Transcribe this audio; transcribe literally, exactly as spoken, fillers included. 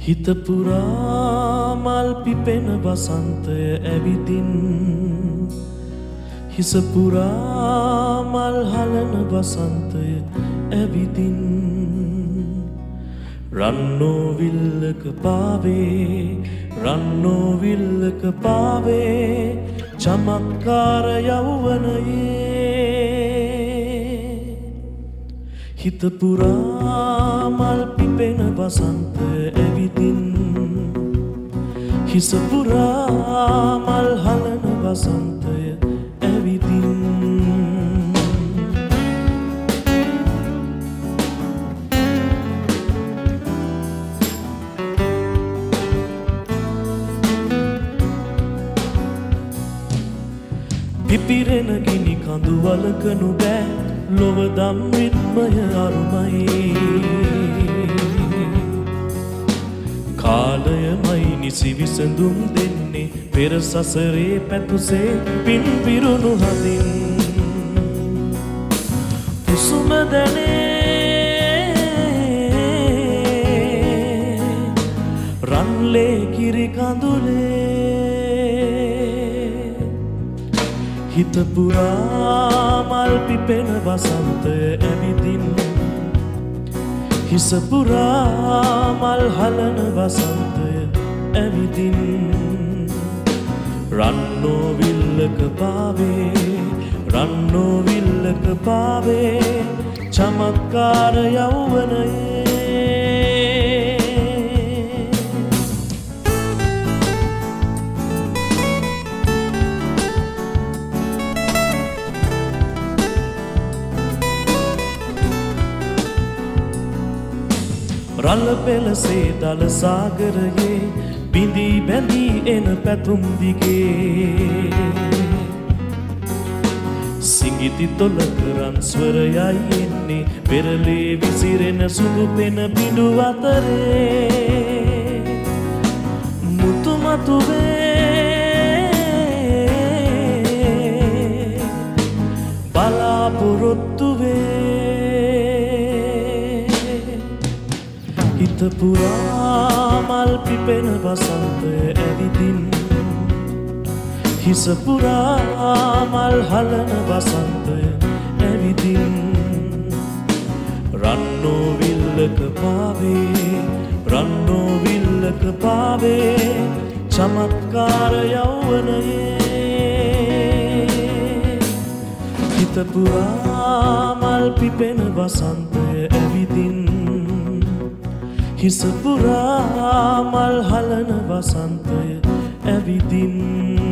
හිත පුරා මල් පිපෙන වසන්තය ඇවිදින් හිස පුරා මල් හලන වසන්තය ඇවිදින් රන්නෝ විල්ලක පාවේ රන්නෝ විල්ලක පාවේ චමත්කාර යෞවනයේ හිත පුරා මල් පිපෙන වසන්තය ඇවිදින් හිස පුරා මල් හලන වසන්තය ඇවිදින් පිපිරෙන ගිනි කඳු වලකනු බෑ ලොව දම් රිද්මය අරුමයි කාලයමයි නිසි විසඳුම් දෙන්නේ පෙර සසරේ පැතුසේ පින් පිරුණු හදින් කුසුම දැනේ රන්ලේ කිරි කඳුලේ හිත පුරා මල් පිපෙන වසන්තය ඇවිදින් හිස පුරා මල් හලන වසන්තය ඇවිදින් රන්නෝ විල්ලක පාවේ රන්නෝ විල්ලක පාවේ චමත්කාර යෞවනයේ රළ පෙළසේ දල සාගරයේ බිඳී බැඳී එන පැතුම් දිගේ සිඟිති තොලක රන් ස්වරයයි එන්නේ පෙරලේ විසිරෙන සුදු පෙන බිඳු අතරේ මුතු මතු වේ බලාපොරොත්තු වේ හිත පුරා මල් පිපෙන වසන්තය ඇවිදින් හිස පුරා මල් හලන වසන්තය ඇවිදින් රන්නෝ විල්ලක පාවේ රන්නෝ විල්ලක පාවේ චමත්කාර යෞවනයේ හිත පුරා මල් පිපෙන වසන්තය ඇවිදින් හිස පුරා මල් හලන වසන්තය ඇවිදින්